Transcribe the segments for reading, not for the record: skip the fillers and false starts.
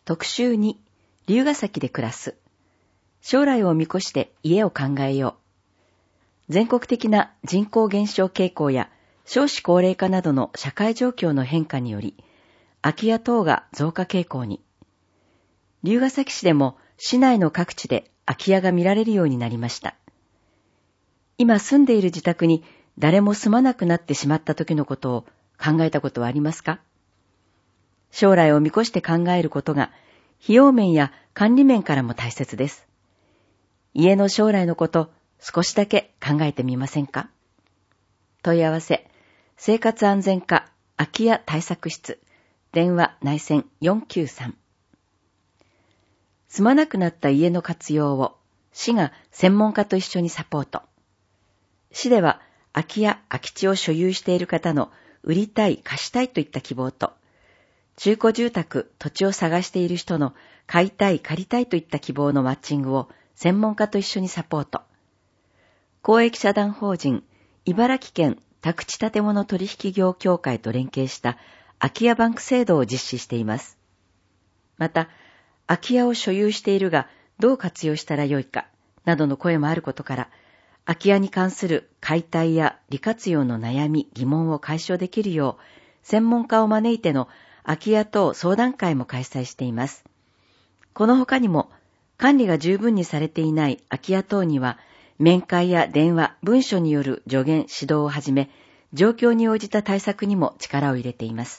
特集2、龍ヶ崎で暮らす。将来を見越して家を考えよう。全国的な人口減少傾向や少子高齢化などの社会状況の変化により、空き家等が増加傾向に。龍ヶ崎市でも市内の各地で空き家が見られるようになりました。今住んでいる自宅に誰も住まなくなってしまった時のことを考えたことはありますか？将来を見越して考えることが費用面や管理面からも大切です。家の将来のこと、少しだけ考えてみませんか？問い合わせ、生活安全課空き家対策室、電話内線493。住まなくなった家の活用を市が専門家と一緒にサポート。市では空き家・空き地を所有している方の売りたい、貸したいといった希望と、中古住宅、土地を探している人の買いたい、借りたいといった希望のマッチングを専門家と一緒にサポート。公益社団法人茨城県宅地建物取引業協会と連携した空き家バンク制度を実施しています。また、空き家を所有しているがどう活用したらよいかなどの声もあることから、空き家に関する解体や利活用の悩み、疑問を解消できるよう、専門家を招いての空き家等相談会も開催しています。この他にも、管理が十分にされていない空き家等には、面会や電話、文書による助言、指導をはじめ、状況に応じた対策にも力を入れています。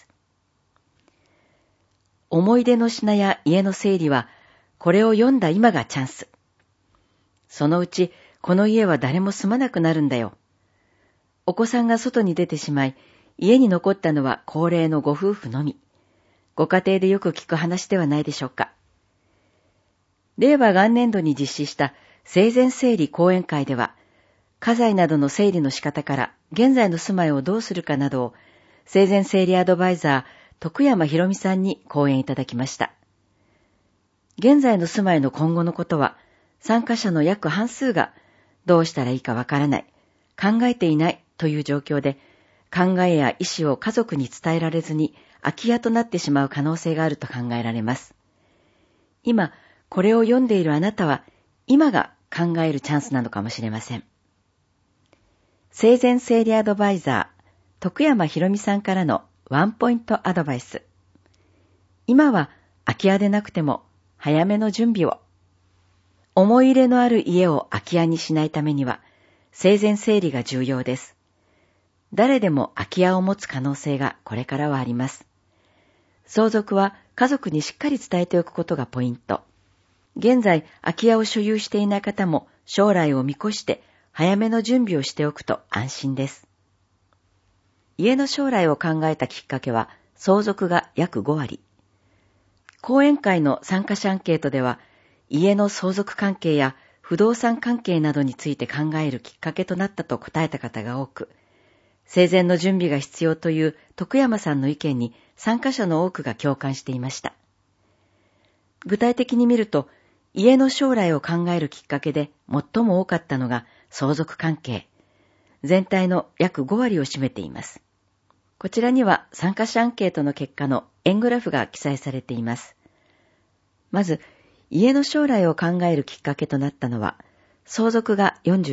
思い出の品や家の整理は、これを読んだ今がチャンス。そのうち、この家は誰も住まなくなるんだよ。お子さんが外に出てしまい、家に残ったのは高齢のご夫婦のみ。ご家庭でよく聞く話ではないでしょうか。令和元年度に実施した生前整理講演会では、家財などの整理の仕方から現在の住まいをどうするかなどを、生前整理アドバイザー徳山博美さんに講演いただきました。現在の住まいの今後のことは、参加者の約半数がどうしたらいいかわからない、考えていないという状況で、考えや意思を家族に伝えられずに空き家となってしまう可能性があると考えられます。今、これを読んでいるあなたは、今が考えるチャンスなのかもしれません。生前整理アドバイザー、徳山博美さんからのワンポイントアドバイス。今は空き家でなくても早めの準備を。思い入れのある家を空き家にしないためには、生前整理が重要です。誰でも空き家を持つ可能性がこれからはあります。相続は家族にしっかり伝えておくことがポイント。現在、空き家を所有していない方も将来を見越して早めの準備をしておくと安心です。家の将来を考えたきっかけは相続が約5割。講演会の参加者アンケートでは、家の相続関係や不動産関係などについて考えるきっかけとなったと答えた方が多く、生前の準備が必要という徳山さんの意見に参加者の多くが共感していました。具体的に見ると、家の将来を考えるきっかけで最も多かったのが相続関係。全体の約5割を占めています。こちらには参加者アンケートの結果の円グラフが記載されています。まず、家の将来を考えるきっかけとなったのは、相続が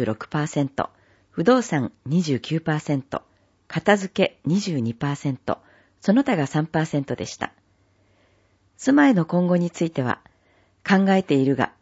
46%、不動産 29%、片付け 22%、その他が 3% でした。住まいの今後については、考えているが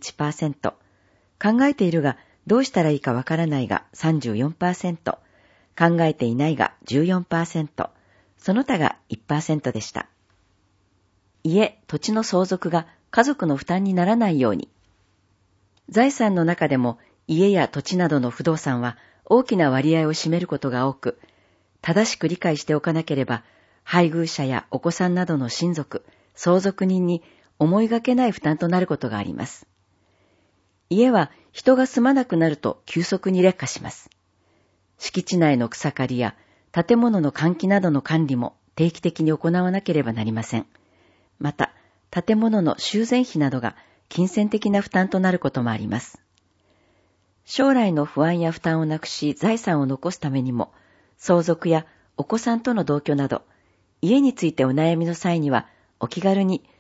51%、考えているがどうしたらいいかわからないが 34%、考えていないが 14%、その他が 1% でした。家、土地の相続が家族の負担にならないように。財産の中でも家や土地などの不動産は大きな割合を占めることが多く、正しく理解しておかなければ、配偶者やお子さんなどの親族、相続人に思いがけない負担となることがあります。家は人が住まなくなると急速に劣化します。敷地内の草刈りや建物の換気などの管理も定期的に行わなければなりません。また、建物の修繕費などが金銭的な負担となることもあります。将来の不安や負担をなくし財産を残すためにも、相続やお子さんとの同居など、家についてお悩みの際にはお気軽に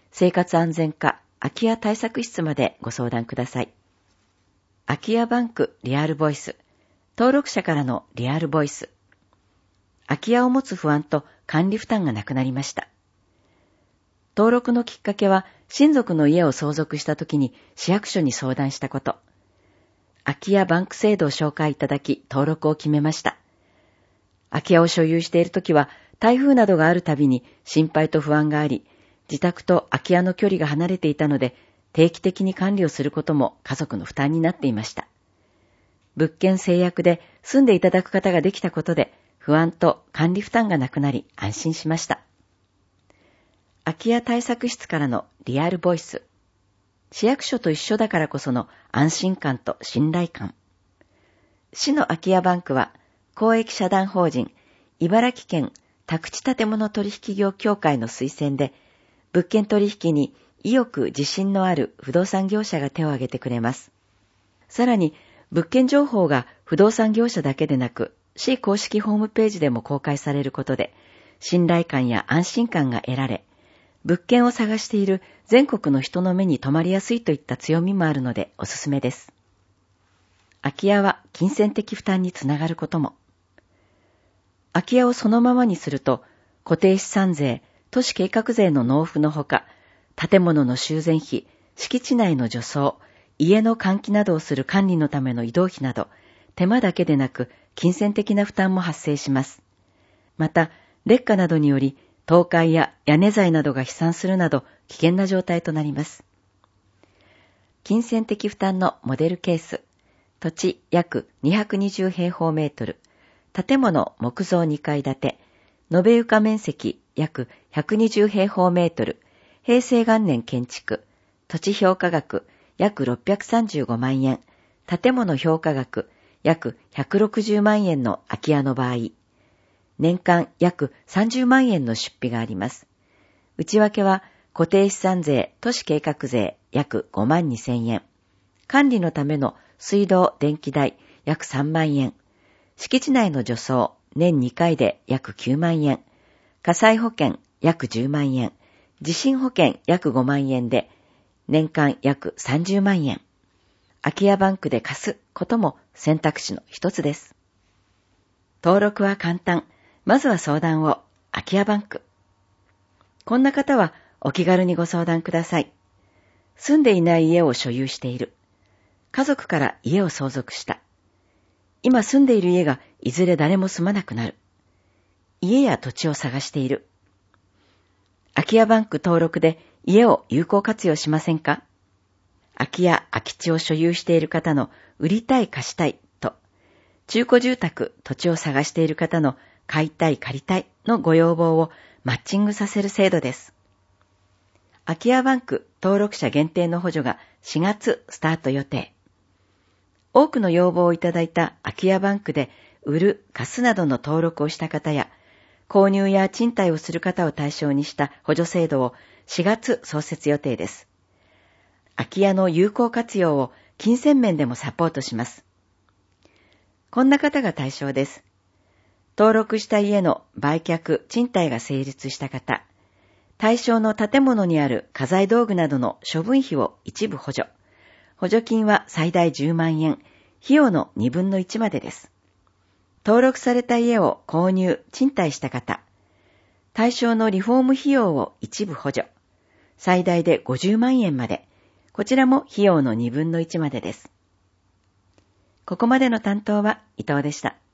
生活安全課空き家対策室までご相談ください。空き家バンクリアルボイス。登録者からのリアルボイス。空き家を持つ不安と管理負担がなくなりました。登録のきっかけは、親族の家を相続したときに市役所に相談したこと。空き家バンク制度を紹介いただき、登録を決めました。空き家を所有しているときは、台風などがあるたびに心配と不安があり、自宅と空き家の距離が離れていたので、定期的に管理をすることも家族の負担になっていました。物件制約で住んでいただく方ができたことで、不安と管理負担がなくなり安心しました。空き家対策室からのリアルボイス。市役所と一緒だからこその安心感と信頼感。市の空き家バンクは、公益社団法人茨城県宅地建物取引業協会の推薦で、物件取引に意欲自信のある不動産業者が手を挙げてくれます。さらに、物件情報が不動産業者だけでなく、市公式ホームページでも公開されることで、信頼感や安心感が得られ、物件を探している全国の人の目に留まりやすいといった強みもあるのでおすすめです。空き家は金銭的負担につながることも。空き家をそのままにすると、固定資産税、都市計画税の納付のほか、建物の修繕費、敷地内の除草、家の換気などをする管理のための移動費など、手間だけでなく金銭的な負担も発生します。また、劣化などにより、倒壊や屋根材などが飛散するなど危険な状態となります。金銭的負担のモデルケース。土地約220平方メートル。建物木造2階建て。延べ床面積約120平方メートル。平成元年建築。土地評価額約635万円。建物評価額約160万円の空き家の場合。年間約30万円の出費があります。内訳は固定資産税、都市計画税約5万2000円。管理のための水道、電気代約3万円。敷地内の除草、年2回で約9万円。火災保険約10万円。地震保険約5万円で、年間約30万円。空き家バンクで貸すことも選択肢の一つです。登録は簡単。まずは相談を。空き家バンク。こんな方はお気軽にご相談ください。住んでいない家を所有している。家族から家を相続した。今住んでいる家がいずれ誰も住まなくなる。家や土地を探している。空き家バンク登録で家を有効活用しませんか？空き家、空き地を所有している方の売りたい貸したいと、中古住宅、土地を探している方の買いたい借りたいのご要望をマッチングさせる制度です。空き家バンク登録者限定の補助が4月スタート予定。多くの要望をいただいた空き家バンクで売る、貸すなどの登録をした方や、購入や賃貸をする方を対象にした補助制度を4月創設予定です。空き家の有効活用を金銭面でもサポートします。こんな方が対象です。登録した家の売却、賃貸が成立した方、対象の建物にある家財道具などの処分費を一部補助。補助金は最大10万円、費用の2分の1までです。登録された家を購入、賃貸した方、対象のリフォーム費用を一部補助。最大で50万円まで、こちらも費用の2分の1までです。ここまでの担当は伊藤でした。